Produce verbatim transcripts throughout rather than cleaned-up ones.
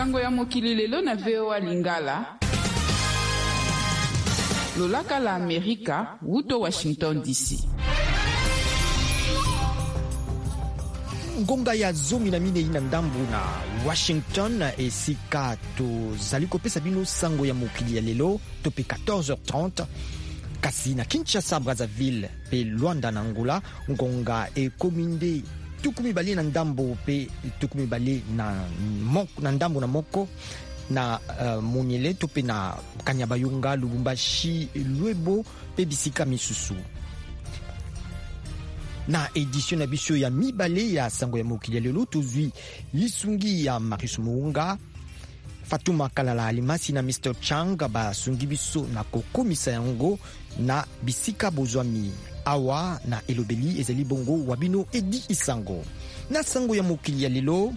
Sango ya mokili lelo na V O A Lingala. Lolaka la Amerika, wuto Washington D C. Ngonga ya zomi na mine ina ndambu na Washington esika to zali kopesa bino sango ya mokili ya lelo tope quatorze heures trente kasi na Kinshasa, Brazzaville pe Luanda na Angola ngonga e kominde tukumi bali na ndambo pe tukumi bali na moko na ndambo na moko na uh, Moniele tope na Kanyabayonga, Lubumbashi, Luebo pe bisika misusu. Na édition na biso ya mibale ya sango ya mokili ya lelo tozwi lisungi ya Marius Muunga, Fatuma Kalala Alimasi na mister Chang basungi biso na kokomisa yango na bisika bozwami awa na elobeli ezali bongo wabino Edi Isango. Na sango ya mokili ya lelo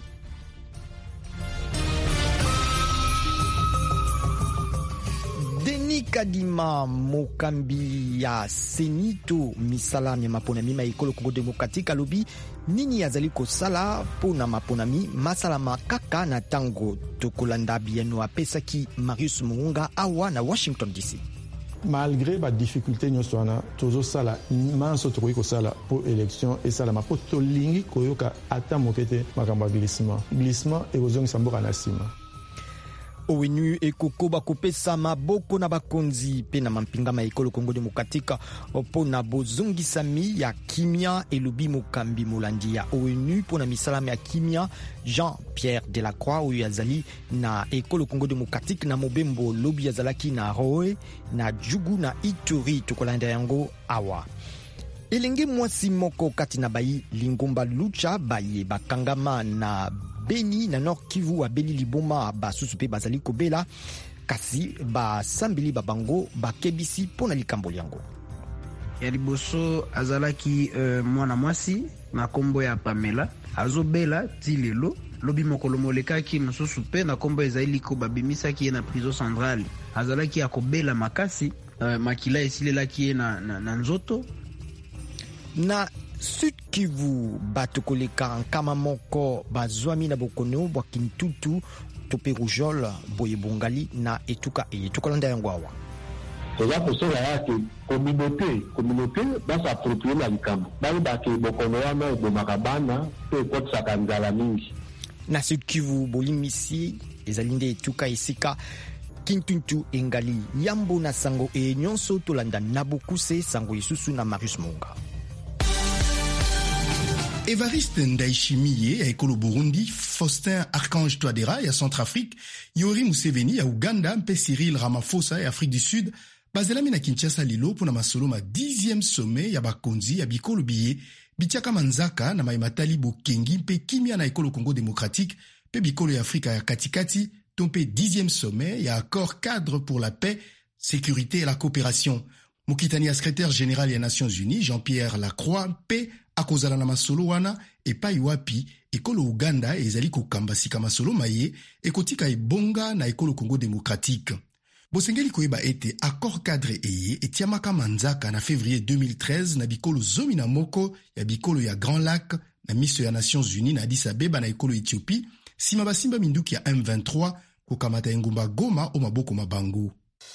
Denis Kadima mokambi ya Senito misalami maponami ma ekolo Congo Démocratique alobi nini azali kosala pona maponami masala makaka na tango tokolanda bieno apesaki Marius Muunga awa na Washington D C. Malgré la difficulté nyonso wana tozo sala manso tokoki kosala pour élection et sala mapo tolingi koyoka ata mokete makambo glissement glissement et ozongisa mboka na sima. ONU ekoko bakopesa maboko na bakonzi pe na mampinga ma ekolo Congo Démocratique pona bozongisami ya kimia elobi mokambi molandi ya ONU pona misalami ya kimia Jean-Pierre Delacroix oyo azali na ekolo Congo Démocratique na mobembo lobi azalaki na Roe na Djugu na Ituri tokolanda yango awa. Elenge mwasi moko kati na bayi Lingomba Lucha baye bakangama na Beni na Nord Kivu abeli liboma basusu pe bazali kobela kasi basambeli babango bakebisi pona likambo yango. Ya liboso azalaki uh, mwana mwasi na kombo ya Pamela azobela tilelo lobi mokolo molekaki mosusu pe na kombo ezali ko babimisaki na prison centrale azalaki akobela makasi uh, makila esilelaki na, na, na nzoto. Na Sud Kivu batokoleka nkama moko bazwami na bokono bwa Kintutu tope Rujol boye bongali na etuka e tokolanda yango awa. Toza kosola yake communauté communauté basa approprier na likambo bali bake bokono wana ebomaka bana pe kotsaka nzala mingi. Na Sud Kivu bolimisi ezalinde etuka esika Kintutu engali yambo na sango e nyonso tolanda na bokuse sango isusu na Marius Muunga. Évariste Ndayishimiye ya ekolo Burundi, Faustin Archange Touadéra ya Centrafrique, Yoweri Museveni ya Uganda, mpe Cyril Ramaphosa ya Afrique du Sud, bazelami na Kinshasa lilo pona masolo ma dixième sommet ya bakonzi ya bikolo biye, bitiaka manzaka na maimatali bokengi mpe kimia na ekolo Congo Démocratique, pe bikolo ya Afrika ya katikati, tompe dixième sommet ya accord cadre pour la paix, sécurité et la coopération. Mokitani ya secrétaire général ya Nations Unies, Jean-Pierre Lacroix, pe akozala na masolo wana epai wapi ekolo Uganda ezali kokamba sika masolo maye ekotika ebonga na ekolo Congo Démocratique. Bosengeli koyeba ete accord cadre eye etiamaka manzaka na février deux mille treize na bikolo zomi na moko ya bikolo ya Grand Lac na miso ya Nations Unies na Addis Abeba na ekolo Ethiopie sima basimba minduki ya M vingt-trois kokamata engumba Goma o maboko mabangu.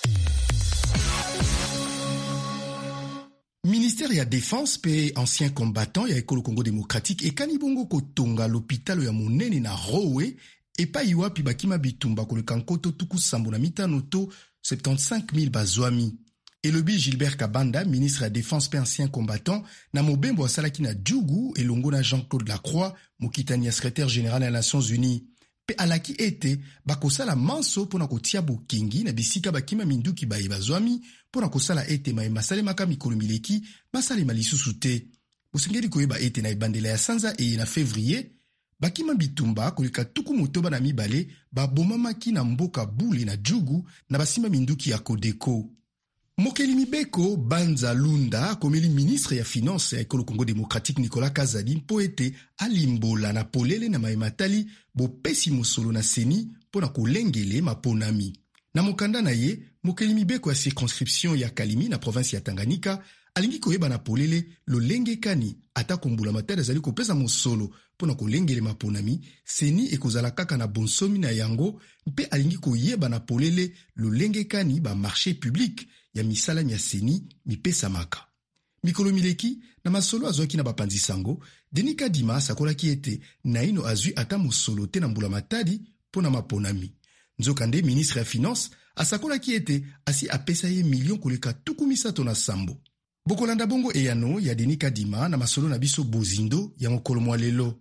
Ministère ya Défense pe ancien combattant ya ekolo Congo Démocratique ekani bongo kotonga l'hôpital ya monene na Rowe epa iwapi bakima bitumba koleka nkoto tuku sambo na mitano to soixante-quinze mille bazwami. Elobi Gilbert Kabanda, ministre ya Défense pe ancien combattant na mobembo asalaki na Djugu elongo na Jean-Claude Lacroix mokitani ya secrétaire général ya Nations Unies. Pe alaki ete bakosala manso pona kotia bokengi na bisika bakima minduki baye bazwami pona kosala ete maye masalemaka mikolo mileki basalema lisusu te. Bosengeli koyeba ete na ebandela ya sanza eye na février bakima bitumba koleka tuku motoba na mibale babomamaki na mboka Bule na Djugu na basima minduki ya Kodeko. Mokeli Mibeko Banza Lunda komeli ministre ya finance ya ekolo Congo Démocratique Nicolas Kazadi mpo ete alimbola na polele na maimatali bopesi mosolo na seni pona kolengele maponami. Na mokanda na ye, Mokeli Mibeko ya circonscription ya Kalimi na province ya Tanganyika alingi koyeba na polele lolenge kani ata kombula matari azali kopesa mosolo mpona kolengele maponami seni ekozala kaka na bonsomi na yango mpe alingi koyeba na polele lolenge kani ba marché public ya misalami ya seni mipesamaka. Mikolo mileki na masolo azwaki na bapanzi sango, Denis Kadima asakolaki ete naino azwi ata mosolo te na mbula matadi mpona maponami. Nzokande ministre ya finance asakolaki ete asi apesa ye million koleka tuku misato na sambo. Bokolanda bongo eyano ya Denis Kadima na masolo na biso bozindo ya mokolo mwa lelo.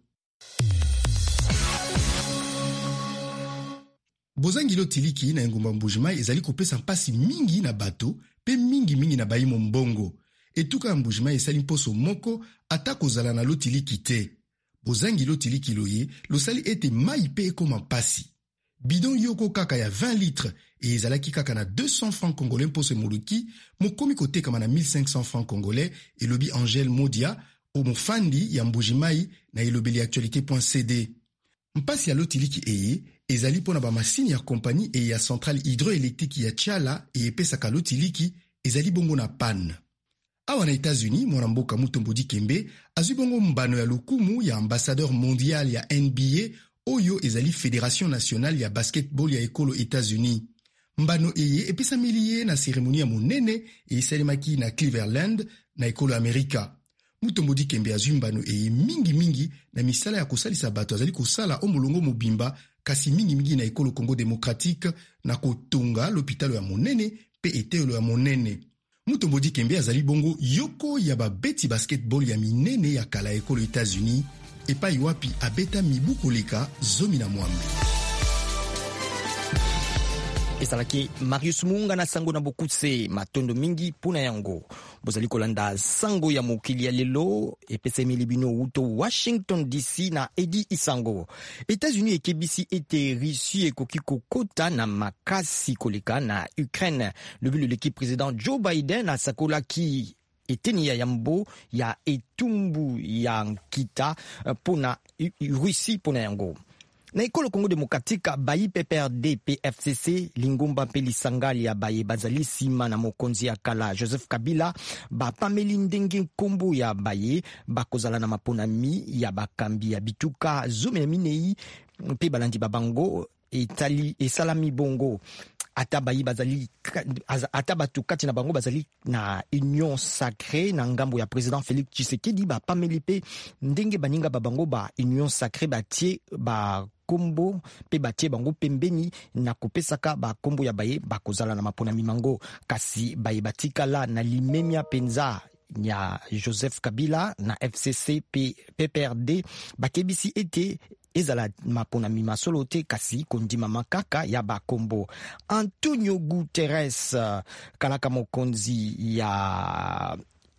Bozangilo tiliki na engumba Mbujimai ezali kopesa mpasi mingi na bato pe mingi mingi na baimo mbongo. Etuka Mbujimai esali mposo moko ata kozala na lotiliki te. Bozangilo tiliki loye losali ete mai pe ekoma mpasi. Bidon yoko kaka ya vingt litres et ezalaki kaka na deux cents francs congolais mposo moluki mokomi kotekama na mille cinq cents francs congolais elobi Angel Modia o mofandi ya Mbujimai na elobeli actualité.cd. Mpasi ya lotiliki eye ezali pona ba masini ya kompani e ya centrale hydroélectrique ya Tchala e epesaka lotiliki ezali bongo na panne. Awa na États-Unis, mwana mboka Mutombo Dikembe azwi bongo mbano ya lokumu ya ambassadeur mondial ya N B A oyo ezali Fédération nationale ya basketball ya ekolo États-Unis. Mbano eye epesameli ye na cérémonie ya monene e esalemaki na Cleveland na ekolo Amerika. Mutombo Dikembe azwi mbano eye mingi mingi na misala ya kosalisa bato azali kosala omolongo mobimba kasi mingi mingi na ekolo Congo démocratique na kotonga l'hôpital ya monene pe etelo ya monene. Mutombo Dikembe azali bongo yoko ya babeti basketball ya minene ya kala ekolo États-Unis epai wapi abeta mibu koleka zomi na mwambe. Esalaki Marius Munga na sango na bokutse matondo mingi puna yango. Bozali kolanda sango ya mokili ya lelo epese milibino uto Washington D C na Edi Isango. États-Unis ekebisi ete Russie ekoki kokota na makasi koleka na Ukraine. Le but de l'équipe président Joe Biden asakolaki eteni ya yambo ya etumbu ya nkita pona Russie pona yango. Na ekolo Congo démocratique bayi P P R D P F C C lingomba mpe lisangali ya baye bazali sima na mokonzi ya kala Joseph Kabila bapameli ndenge nkombo ya baye bakozala na maponami ya bakambi ya bituka zomi na minei mpe balandi babango etali esalami bongo ata bayi bazali ata batu kati na bango bazali na union sacrée na ngambo ya président Félix Tshisekedi bapameli pe ndenge baninga babango ba union sacrée batie ba kombo pe batie bango pembeni na kopesaka ba kombo ya baye bakozala na mapona mimango kasi baye batikala na limemia penza ya Joseph Kabila na F C C P P R D bakebisi ete ezala mapona mimasolo te kasi kondima makaka ya bakombo. Antonio Guterres kalaka mokonzi ya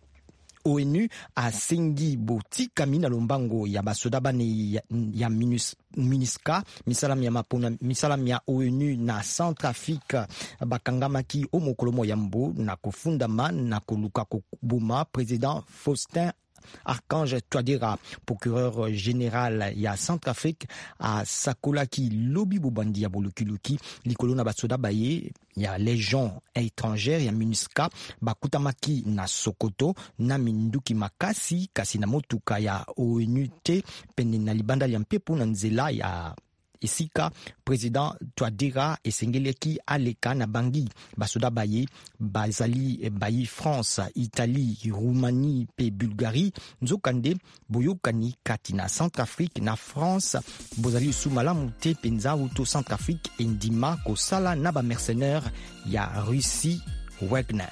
O N U asengi botikami na lombango ya basoda bane ya, ya minus, MINUSCA misalam ya mapona misalam ya O N U na Centrafrique bakangamaki o mokolo mo yambo na kofundama na koluka kobuma président Faustin Archange Touadéra, procureur général ya Centrafrique a sakolaki lobi bobandi ya bolukiluki likolo na basoda baye ya légion étrangère ya MINUSCA bakutamaki na Sokoto na minduki makasi kasi na motuka ya O N U te pene na libanda ya mpepo na nzela ya esika président Touadéra esengeleki aleka na bangi basoda baye bazali bayi France, Italie, Roumanie pe Bulgarie nzokande boyokani kati na Centrafrique na France bozali sumalamu te penza uto Centrafrique endima kosala na ba mercenaires ya Russie Wagner.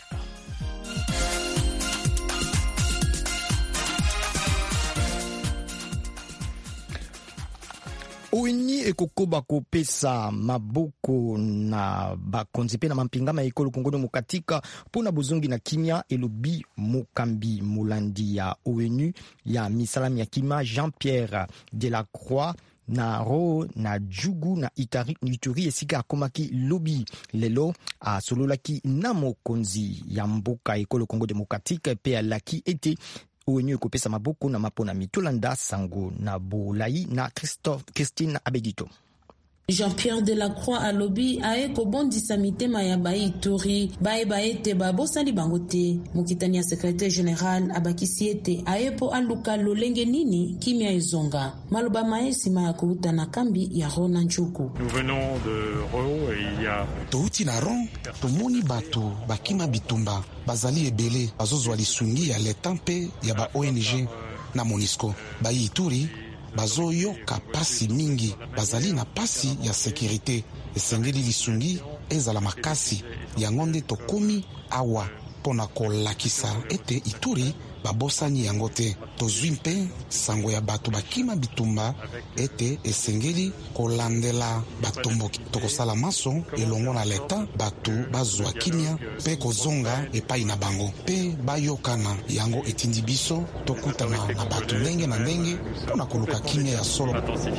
O N U ekokoba kopesa maboko na bakonzi pe na mampingama ekolo Congo Démocratique pona bozongi na kimia elobi mokambi molandi ya O N U ya misalami ya kima Jean-Pierre Delacroix na ro na jugu na itari ituri esika akomaki lobi lelo a sololaki na mokonzi ya mboka ekolo Congo Démocratique pe alaki ete O N U ekopesa maboko na mapona mitolanda sango na bolai na Christophe Christine Abedito. Jean-Pierre Delacroix alobi aeko bondisa mitema ya bai Ituri bae baete babosali bangote. Mokitani ya secrétaire général abakisi ete aepo aluka lolenge nini kimia ezonga. Maloba maesi maya kuuta na kambi ya Rona Nchuku. Nous venons de Ro et il y a touti na Ron tomoni bato bakima bitumba bazali ebele bazozwa lisungi ya leta mpe ya ba O N G na Monisco. Bai Ituri bazoyoka pasi mingi bazali na pasi ya sécurité esengeli lisungi ezala makasi yango nde tokomi awa pona kolakisa ete Ituri babosani yango te. Tozwi mpe sango ya bato bakima bitumba ete esengeli kolandela batomboki. Tokosala maso elongo na leta bato bazwa kimia mpe kozonga epai na bango mpe bayokana yango etindi biso tokutana na bato ndenge na ndenge mpona koluka kimia ya solo.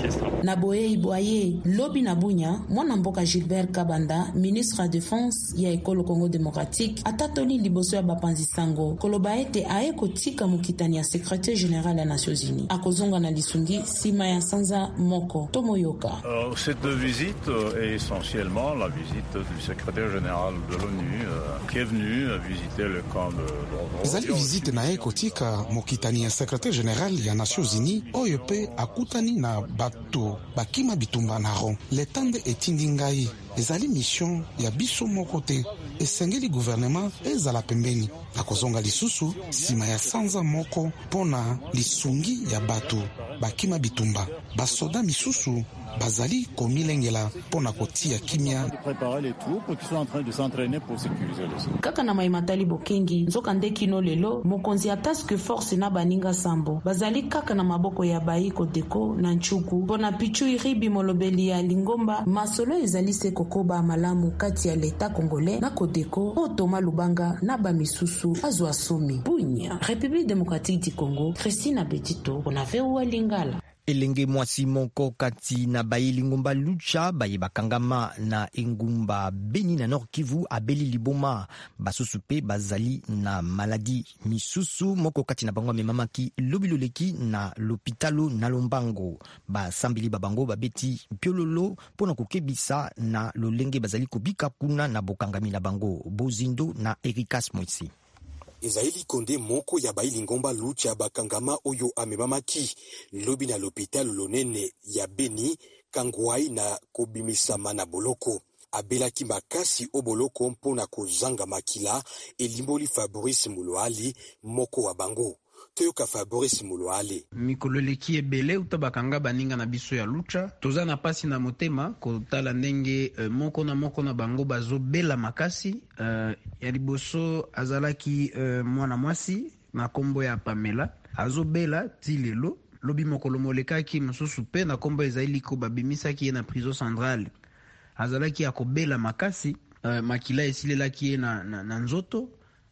Na boye iboye lobi na bunya mwana mboka Gilbert Kabanda, ministre ya défense ya ekolo Congo démocratique, atatoli liboso ya bapanzi sango koloba ete aeko tika mukitani ya secrétaire général ya Nations Unies akozonga na lisungi sima ya sanza moko tomoyoka. Euh, cette visite est essentiellement la visite du secrétaire général de l'ONU euh, qui est venu visiter le camp de Drovro. Ezali visite na eko tika mukitani ya secrétaire général ya Nations Unies oyo pe akutani na bato bakima bitumba na Ron. Letande etindi ngai ezali mission ya biso moko te esengeli gouvernement ezala pembeni akozonga lisusu sima ya sanza moko pona lisungi ya bato bakima bitumba basoda misusu bazali komilengela pona kotia kimia préparer les troupes qui sont en train de s'entraîner pour sécuriser le sol. Kaka na maimatali bokengi nzoka ndekino lelo mokonzi ya task force na baninga sambo bazali kaka na maboko ya baiko deko na Nchuku pona pichu iribi molobeli ya Lingomba masolo ezali se kokoba malamu kati ya leta congolais na Kodeko Otoma Lubanga na bamisusu azwa somi Bunya République démocratique du Congo. Christina Betito on avait ou Lingala elenge mwasi moko kati na baili ngumba lucha baye bakangama na engumba Beni na Nord Kivu abeli liboma basusu pe bazali na maladi misusu moko kati na bango memamaki lobiloleki na l'hôpitalo na Lombango basambeli babango babeti piololo pona kokebisa na lolenge bazali kobika kuna na bokangami na bango Bozindo na Erikas Moisi. Ezaeli Konde moko ya baili ngomba lucha bakangama oyo amemamaki lobi na l'hôpital lonene ya Beni kangwai na kobimisama na boloko abelaki makasi o boloko mpona kozanga makila elimboli Fabrice Muluali moko wa bango toyoka Fabrice Muluali. Mikololeki ebele utabakanga baninga na biso ya lucha toza na pasi na motema kotala ndenge uh, moko na moko na bango bazo bela makasi uh, ya liboso azalaki uh, mwana mwasi na kombo ya Pamela azo bela tilelo lobi mokolo molekaki mosusu pe na kombo ezali ko babimisaki ye na prison centrale azalaki akobela makasi uh, makila esilelaki na, na, na nzoto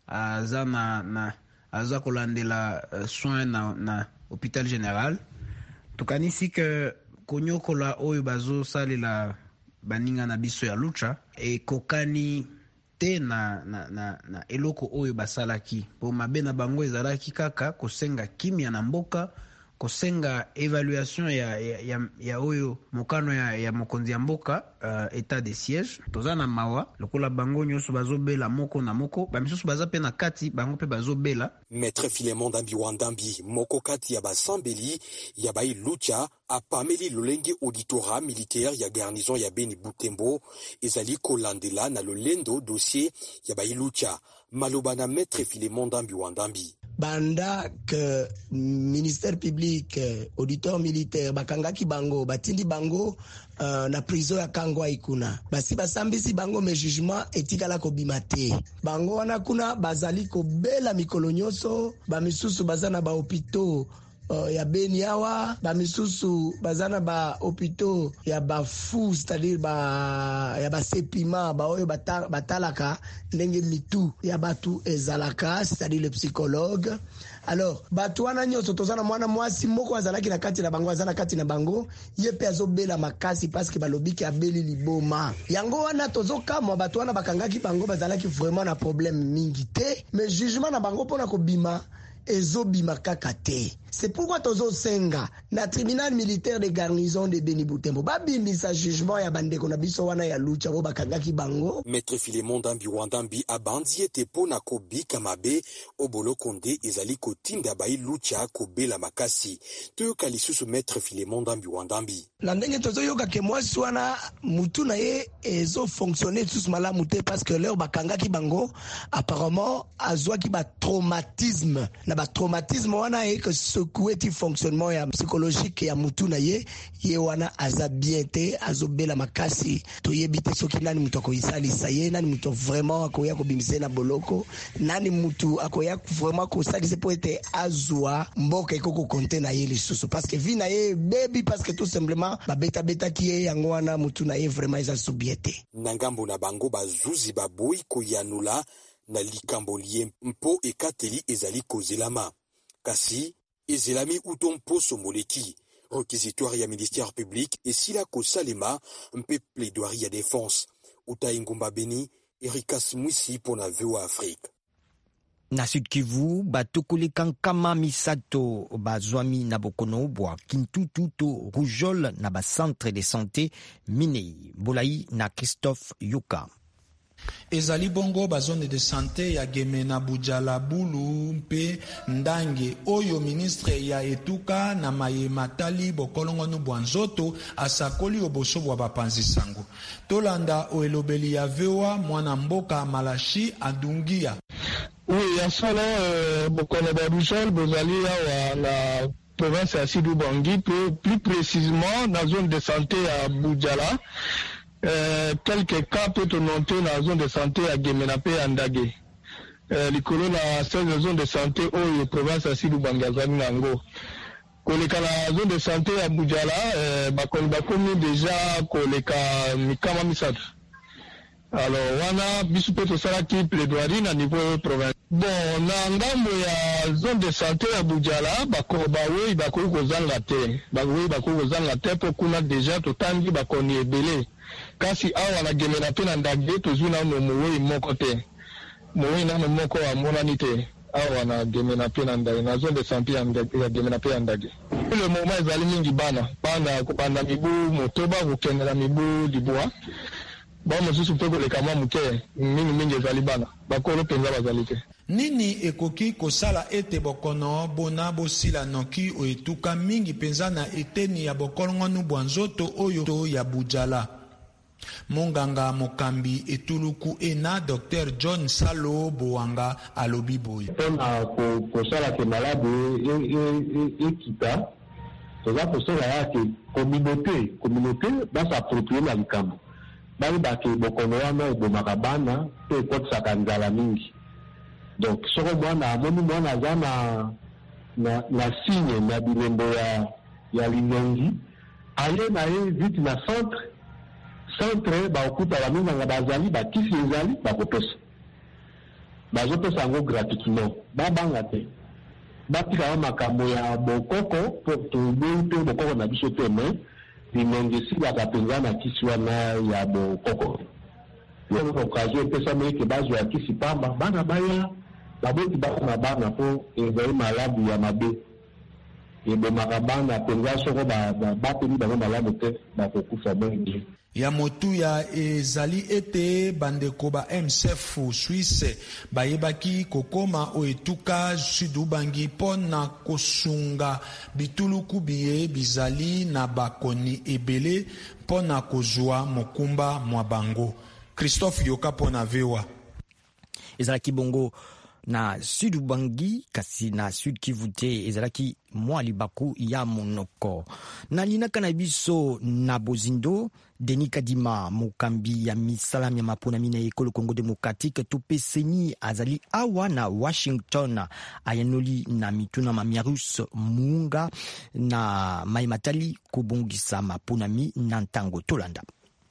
aza na, na aza kolandela uh, soin na, na hôpital général tukanisi ke konyokola oyo bazo salela baninga na biso ya lucha e kokani te na, na, na, na eloko oyo basalaki po mabe na bango ezalaki kaka kosenga kimia na mboka kosenga évaluation ya, ya, ya, ya oyo mokano ya, ya mokonzi ya mboka uh, état de siège toza na mawa lokola bango nyonso bazobela moko na moko bamisusu baza pe na kati bango pe bazobela. Maître Philemon Ndambi Wandambi moko kati ya basambeli ya bai lucha apameli lolenge auditorat militaire ya garnison ya Beni Butembo ezali kolandela na lolendo dossier ya bai lucha maloba na Maître Philemon Ndambi Wandambi banda que ministère public auditeur militaire bakangaki bango batindi bango uh, na prison ya Kangwa ikuna basi basambisi bango me jugement etikala kobima te bango wana kuna bazali kobela mikolo nyonso bamisusu bazana ba hôpitaux Uh, ya Beni awa bamisusu bazana ba hôpitaux ya bafu c'est-à-dire ba ya basepima ba oyo bata, batalaka ndenge mitu ya batu ezalaka c'est-à-dire le psychologue. Alors batu wana nyonso tozana mwana mwasi moko azalaki na kati na bango azana kati na bango ye pe azobela makasi parce que balobiki abeli liboma yango wana tozokamwa batu wana bakangaki bango bazalaki vraiment na problème mingi te mais jugement na bango pona kobima ezobima kaka te. C'est pourquoi tozo senga na tribunal militaire de garnison de Beni Butembo babimbisa jugement ya bandeko na biso wana ya lucha bo bakangaki bango. Maître Philémon Ndambi Wandambi abandi ete pona kobika mabe obolo konde ezali kotinda bai lucha kobela makasi toyoka lisusu Maître Philémon Ndambi Wandambi na ndenge tozoyoka ke mwasi wana mutu na ye ezo fonctionner tous malamu te parce que leur bakangaki bango apparemment azwaki ba traumatisme na ba traumatisme wana e que secouer ti fonctionnement ya psychologique ya mutu na ye ye wana aza bien te azobela makasi toyebi te soki nani mutu akoyisalisa ye nani mutu vraiment akoya kobimise na boloko nani mutu akoya vraiment kosalisa po ete azwa mboka ekoko konte na ye lisusu parce que vi na ye baby parce que tout simplement babeta beta ki ye yango wana mutu na ye vraiment eza subiete na ngambo na bango bazuzi baboyi koyanula na likambo lie mpo ekateli ezali kozelama kasi ezelami uto mposo moleki requisitoire ya ministère public esila kosalema mpe plaidoirie ya défense uta ingumba Beni Erikas Mwisi pona V O A Afrique. Na Sud Kivu batokole kankama misato bazwami na bokono bwa Kintutu to Rougeole na ba centre de santé Minei Bolai na Christophe Yoka. Ezali bongo ba zone de santé ya Gemena Bujala Bulu mpe Ndange oyo ministre ya etuka na maye matali bokolongo no bwanzoto asakoli oboso bwa bapanzi sango tolanda oelobeli ya vewa mwana mboka Malashi adungia. Oui, ya solo euh, bokono ba Rougeole bozali ya la province ya Sud Ubangi plus précisément na zone de santé ya Bujala. Euh, quelques cas peut noter dans la zone de santé à Gemenape et Andage. Euh, les colons à cette zone de santé où les provinces à Sidou Bangazani Nango. Koleka la zone de santé à Boudjala, euh, bakon bakomi déjà koleka mikama misatu. Alors, wana bisu peto sala ki plaidoirie na niveau province. Bon, na ngambo ya zone de santé à Boudjala, bako bawe bako kozanga te. Bawe bako kozanga te po kuna déjà totangi bakoni ebele. Kasi awa na Gemenape na Ndage tozuna no mowe moko te. Mowe na no moko amonani te. Awa na Gemenape na Ndage na zone de santé ya Gemenape ya Ndage. Le moment ezali mingi bana. Bana kopanda mibu motoba kokendela mibu dibwa. Ba mosusu pe koleka mwa muke mingi mingi ezali bana. Bakolo penza bazali te. Nini ekoki kosala ete bokono bona bosila noki oetuka mingi penza na eteni ya bokolongo nu bwanzoto oyo to ya Bujala. Monganga mokambi etuluku ena Docteur John Salo Boanga alobi boy. Pona ko kosala ke malade e kita. Toza kosala yake communauté, communauté ba s'approprier la likambo. Bali ba ke bokono wana bo makabana pe kotsa kanzala mingi. Donc soko mwana amoni mwana zana na na signe na bilembo ya ya linongi ale na ye vite na centre centre ba okuta ba minga bazali ba kisi ezali ba kopesa ba zopesa ngo gratuitement ba banga te ba tika makambo ya bokoko pour to bonto bokoko na biso te mais linongi si ba kapenza na kisi wana ya bokoko yo ko kaje pesa meke bazo ya kisi pamba bana baya baboti bana bana po ezali malabu ya mabe ebe makabana penza soko ba ba pe ba malabu te ba kokufa bongi ya motu ya ezali ete bandeko ba M S F Suisse bayebaki kokoma oetuka Sudubangi pona kosunga bituluku biye bizali na bakoni ebele pona kozwa mokumba mwa bango. Christophe Yoka pona vewa ezalaki bongo na Sud Ubangi kasi na Sud Kivu te ezalaki mwa libaku ya monoko na linaka na biso na Bozindo Denis Kadima mokambi ya misala ya mapona mina ekolo Congo Democratique topeseni azali awa na Washington ayanoli na mituna mamiarus munga na maimatali kobongisa maponami na ntango tolanda.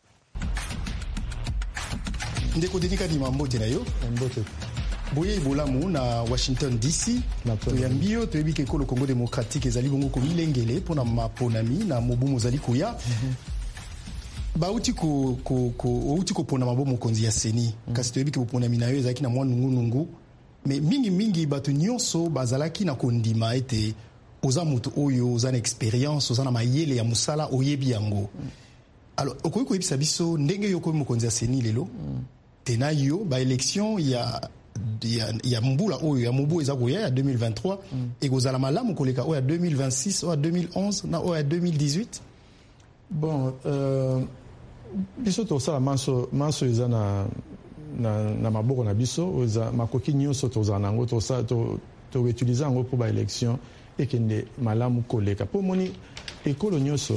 Ndeko Denis Kadima mbote na yo mbote boye ibolamu na Washington D C toyambio toyebi ke ekolo Congo Democratique ezali bongo ko milengele pona maponami na mobumu zali koya bauti ko ko ko outi ko pona mabomu konzi ya seni kasi toyebi ke boponami na yo ezalaki na mwa nungu nungu mais mingi mingi bato nyonso bazalaki na kondima ete oza mutu oyo oza na expérience oza na mayele ya musala oyebi yango. Alors okoki koyebisa biso ndenge yo komi mokonzi ya seni lelo tena yo ba élection ya ya, ya mbula oyo ya mobu eza koya ya deux mille vingt-trois mm. ekozala malamu koleka oyo ya deux mille vingt-six oyo ya deux mille onze na oyo ya deux mille dix-huit. Bon euh, biso tosala manso manso eza na na, na maboko na biso oza makoki nyonso tozala nango tosala to to utiliser yango pour ba élection ekende malamu koleka po moni ekolo nyonso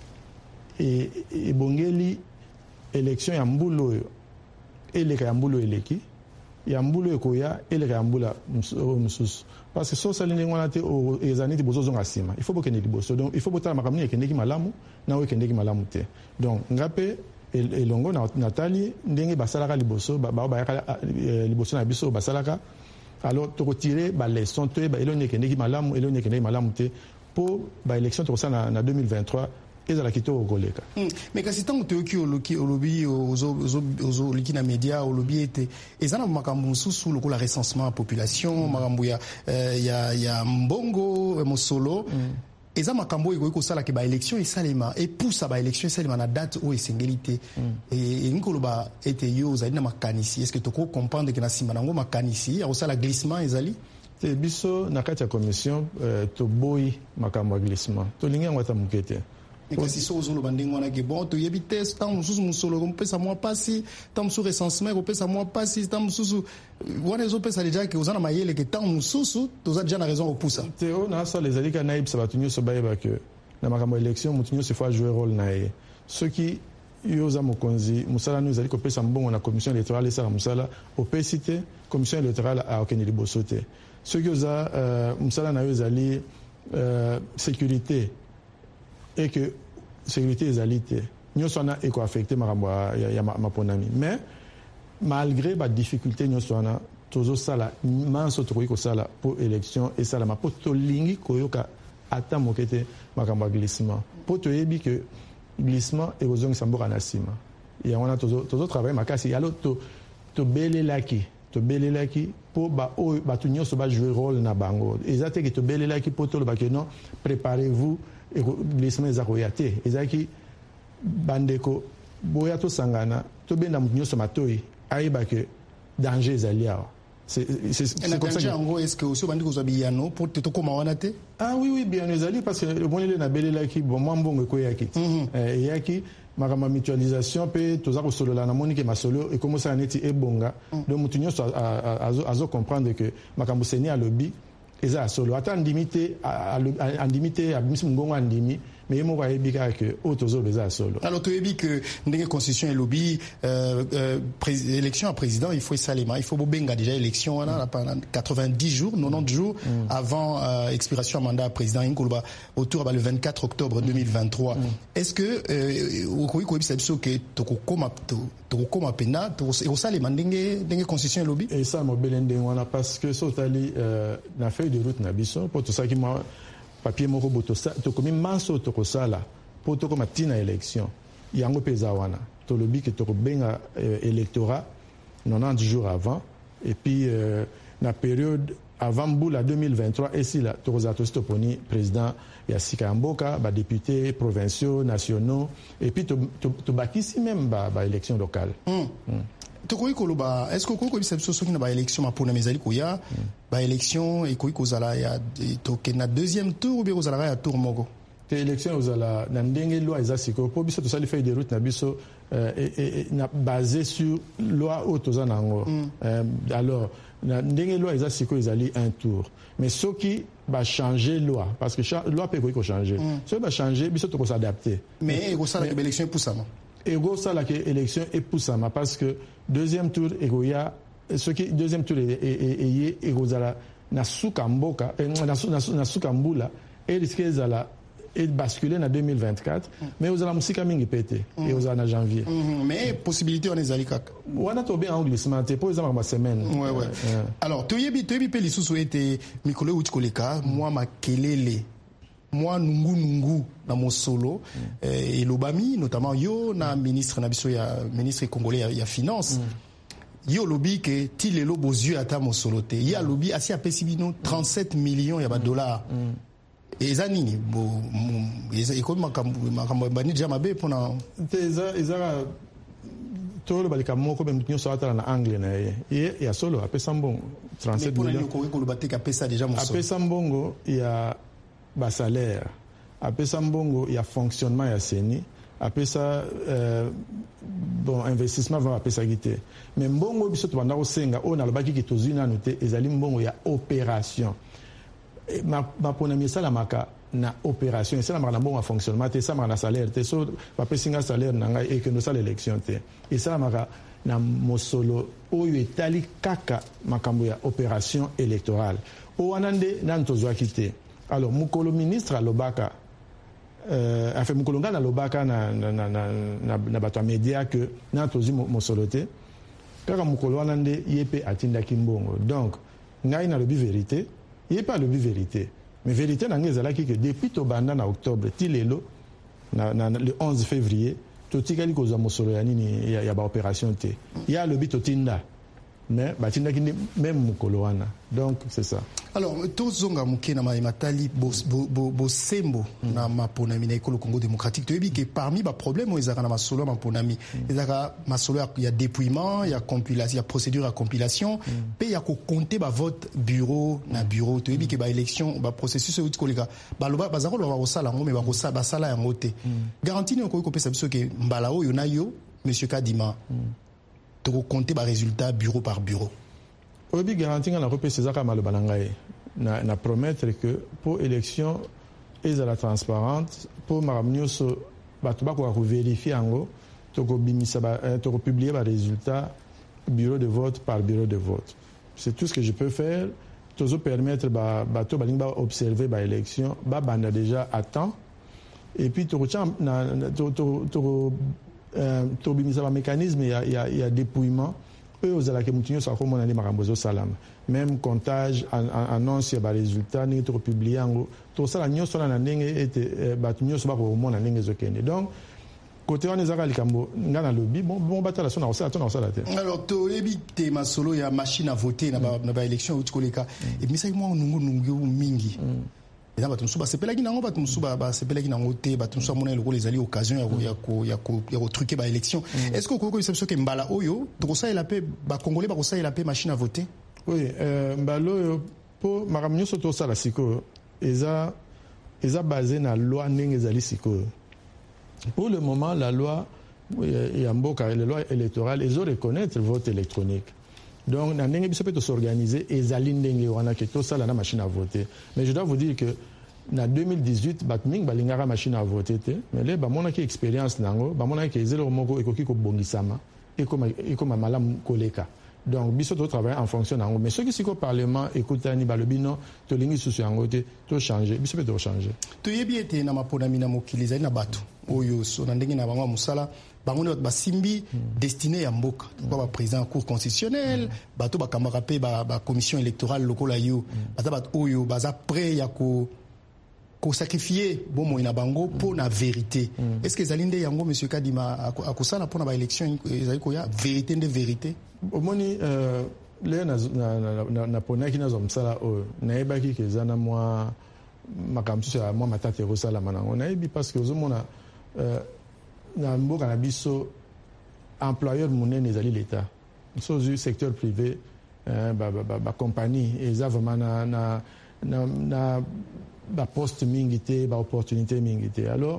e ebongeli élection ya mbula oyo eleka ya mbula eleki ya mbula ekoya eleka ya mbula mususu parce que so sali ndenge wana te ezaniti bozozonga nsima il faut bokende liboso donc il faut botala makambo nini ekendeki malamu na oyo ekendeki malamu te donc nga mpe elongo natali ndenge basalaka liboso bao bayaka liboso na biso basalaka alors tokotire baleson toyeba eloni ekendeki malamu eloni ekendeki malamu te mpo baélection tokosala na deux mille vingt-trois ezala kitoko koleka. Mais kasi tango toyoki oloki olobi ozoliki na media olobi ete ezana makambo mosusu lokola recensement ya population makambo ya ya ya mbongo mosolo eza makambo ekoki kosalaka baélection esalema epusa baélection esalema na date oyo esengeli te elingi koloba ete yo ozali na makanisi est ce que toko comprendre ke na nsima nango makanisi akosala glissement ezali te biso na kati ya commission toboyi makambo ya glissement tolingi yango ata moke te. Kasi so ozoloba ndenge wana ke bon toyebi te ntango mosusu mosolo kopesa mwa pasi ntango mosusu recensement kopesa mwa pasi ntango mosusu wana ezopesa deja ke oza na mayele ke ntango mosusu toza deja na raison kopusa te oyo nasala ezali ka nayebisa bato nyonso bayeba ke na makambo ya élection motu nyonso efo ajouer rôle na ye soki yo oza mokonzi mosala no ezali kopesa mbongo na commission électorale esala mosala opesi te commission électorale akokende liboso te soki oza mosala na yo ezali sécurité et que sécurité ezali te nyonso wana ekoaffecte makambo ya maponami mais malgré badifficulté nyonso wana tozosala manso tokoki kosala mpo élection esalama mpo tolingi koyoka ata moke te makambo ya glissement mpo toyebi ke glissement ekozongisa mboka na nsima yango wana tozotravaille makasi alo tobelelaki tobelelaki mpo bato nyonso bajouer rôle na bango eza te ke tobelelaki mpo tolobaki non préparez-vous glissement eza koya te ezalaki bandeko boya tosangana tobenda motu nyonso matoi ayeba ke danger ezali awa danger yango est ce que osi obandi kozwa biyano mpo te tokóma wana te. Ah oui oui biyano ezali parce que omonele nabelelaki bon mwa mbongo ekoyaki eyaki makambo ya mutualisation mpe toza kosolola namoni ke masolo ekomosala neti ebonga donc motu nyonso azocomprendre ke makambo seni alobi eza ya solo ata andimi te andimi te abimisi mongongo andimi mais ye moko ayebi kaka ke oyo tozoloba eza ya solo. Alors toyebi ke ndenge constitution elobi élection ya président il faut esalema il faut bobenga déjà élection wana pendant quatre-vingt-dix jours quatre-vingt-dix jours mm. avant euh, expiration ya mandat ya président yengi koloba autour ba le vingt-quatre octobre deux mille vingt-trois. Mm. Est-ce que okoki koyebisa biso ke tokokoma tokokoma pena ekosalema ndenge ndenge constitution elobi esala mobele ndenge wana parce que so otali na feuille de route na biso mpo tosalaki mwa papier moko bo tokomi manso tokosala mpo tokoma ntina élection yango mpe eza wana tolobi ke tokobenga électorat quatre-vingt-dix jours avant et puis euh, na période avant mbula deux mille vingt-trois esila tokozala tosi toponi président ya sika ya mboka badéputé provinciaux nationaux et puis tobakisi to, to même baélection ba locale. mm. mm. tokoki koloba est ce que okoki koyebisa biso soki na baélection mapona ezali koya baélection ekoki kozala ya tokende na deuxième tour ou bien kozalaka ya tour moko te élection ozala na ndenge loi eza sikoyo mpo biso tosali feuille de route na biso na basé sur loi oyo toza nango alors na ndenge loi eza sikoyo ezali un tour mais soki bachanger loi parce que loi mpe ekoki kochange soki bachange biso tokosadapte mais ekosalaka baélection epusama ekosalaka élection epusama parce que deuxième tour ekoya soki deuxième tour eye ekozala na suka mboka na suka mbula eriske ezala ebascule na deux mille vingt-quatre mais ozala mosika mingi mpe te e ozala na janvier mais possibilité wana ezali kaka wana tobenga yango glissement te mpo eza makambo ya semaine. Alors toyebi toyebi mpe lisusu ete mikolo euti koleka mwa makelele mwa nungunungu na mosolo eh, elobami notamment yo na ministre na biso ya ministre congolais ya, ya finance mm. yo lobi ke ti lelo bozwi ata mosolo te ye alobi asi apesi bino trente-sept millions ya badollars mm. eza nini bo ikomi makambo bani déjà mabe pona eza eza tolo balika moko be mutinyo so atala na anglais na ye ya solo apesa mbongo trente-sept millions ko ko bateka pesa déjà mo apesa mbongo ya ba salaire apesa mbongo ya fonctionnement ya seni apesa euh, bon investissement va apesa gite mais mbongo biso to banda ko senga o na lobaki ki tozina noté ezali mbongo ya opération ma ma pona misala maka na opération c'est la marna bon fonctionnement te ça marna salaire te so pa pesinga salaire nanga et que nous ça l'élection te et ça maka na mosolo oyo etali kaka makambo ya opération électorale o anande na ntozwa kité alors mukolo ministre alobaka euh a fait mukolo ngana lobaka na na na na na bato média que na tozi mosolo te kaka mukolo anande yepe atinda kimbongo donc ngai na lobi vérité il pas lobi vérité. Mais vérité, que depuis Tobanda en octobre, Tilelo, le onze février, Totikali Koza Mosoloyani, il y a une opération. Il y a le Bitotinda, mais Batinda qui même Mukoloana. Donc, c'est ça. Alors, Tozonga Mukena Matali, Bosembo, na Maponami, na École Congo démocratique, tu as dit que parmi les problèmes, il y a Masolo, Maponami, il y a dépouillement, il y a compilation, il y a procédure à compilation, puis il y a compter vote bureau, na bureau, tu as dit que l'élection, le processus, c'est que les gars, Baloba, Bazaro, va au salon, mais va au salon, Basala, en moté. Garantie, on peut savoir que Mbalao, Yonayo, M. Kadima, tu as compter les résultats bureau par bureau. Obi garanti nga na repé César Malobanangaye na na promettre que pour élection est la transparente pour maramnyoso batuba ko vérifier ango to ko bimisa ba to ko publier ba résultat bureau de vote par bureau de vote. C'est tout ce que je peux faire to permettre ba bato balinga observer ba élection ba banda déjà à temps et puis to na to to to to bimisa ba mécanisme il y a il y a il y a dépouillement. Même comptage, annonce les résultats, ni trop publié, tout ça, nous sommes en donc, côté on est à l'Ikambo, on a le lobby, bon, bon, bataille, on a ça, on a ça la tête. Alors, tu as dit que ma solo, il y a machine à voter dans la élection, et mais ça, moi, nous, nous, nous, mingi. Et là, batumsu ba sepela ki nango batumsu ba ba sepela ki nango te batumsu amona le les alliés occasion ya ya ko ya ko ya ko truquer ba élection. Est-ce que ko ko sepso ke mbala oyo to ça la paix ba congolais ba ko ça la paix machine à voter? Oui, euh mbalo po makamnyo soto ça la siko eza eza basé na loi ndenge zali siko. Pour le moment la loi ya mboka la loi électorale ils ont reconnaître le vote électronique. Donc, na ndenge biso peut s'organiser et zali ndenge wana ke to sala na machine à voter. Mais je dois vous dire que na deux mille dix-huit batming balingara machine à voter te, mais là ba mona ki expérience nango, ba mona ki zelo moko ekoki ko bongisama, ekoma ekoma malamu koleka. Donc biso to travailler en fonction nango, mais ceux qui siko parlement écoutani balobino to lingi susu yango te, to changer, biso peut changer. To yebi ete na maponami na mokiliza na bato. Oyo so na ndenge na bango musala bango ba simbi destiné ya mboka kwa ba président cour constitutionnelle bato ba kamara pe ba, ba commission électorale lokola yo bata bat oyo baza prêt ya ko ko sacrifier bomo ina bango pour na vérité. Est-ce que zalinde yango monsieur Kadima akosala pour na ba élection ezali ko ya vérité de vérité omoni euh le na na na, na pona ki na zomsala o na ebaki ke zana moi makamtu ya moi matata rosala manango na ebi parce que ozomona euh na mboka na biso employeur monene ezali l'état so du secteur privé euh, ba ba ba compagnie eza vraiment na na na, na ba poste mingi te ba opportunité mingi te alors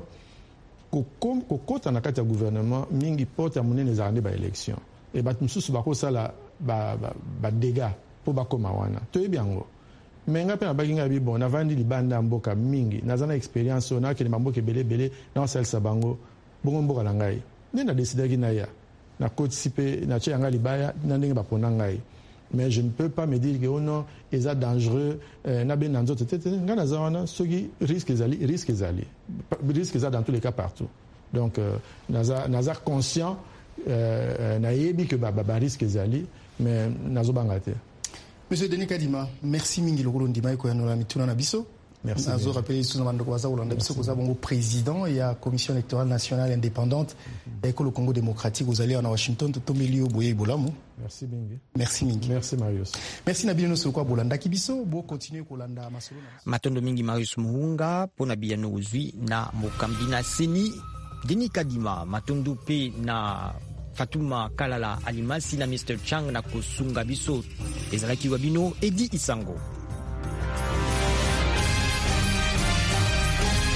ko comme ko kota na kati ya gouvernement mingi porte ya monene ezali ba élection et ba msusu ba ko sala ba ba, ba dégâts pour ba koma wana to ebiango mais nga pe na bakinga bi bon na vandi libanda mboka mingi na zana expérience na ke mboka belé belé na salsa bango bongo mboka na ngai nena décider ki na ya na participer na tia ngai libaya na ndenge ba pona ngai mais je ne peux pas me dire que oh non eza dangereux euh, na ben nzoto tete nga na zawana soki risque ezali risque ezali risque ezali dans tous les cas partout donc euh, naza naza conscient euh, na yebi que ba ba risque ezali mais nazo bangate. Monsieur Denis Kadima, merci mingi lokolo ndima ko ya no la mituna na biso. Merci. Nazo rappelé sous Namando Kwaza Olanda biso koza bongo président et la commission électorale nationale indépendante et que le Congo démocratique vous allez en Washington tout milio boye bolamu. Merci Bingi. Merci Mingi. Merci Marius. Merci Nabino Sokwa Bolanda Kibiso bo continuer kolanda masolo. Matondo mingi Marius Muhunga pona biyano uzwi na mokambina seni Denis Kadima matondo pe na Fatuma Kalala Alimasi na mister Chang na kosunga biso ezalaki wabino Edi Isango.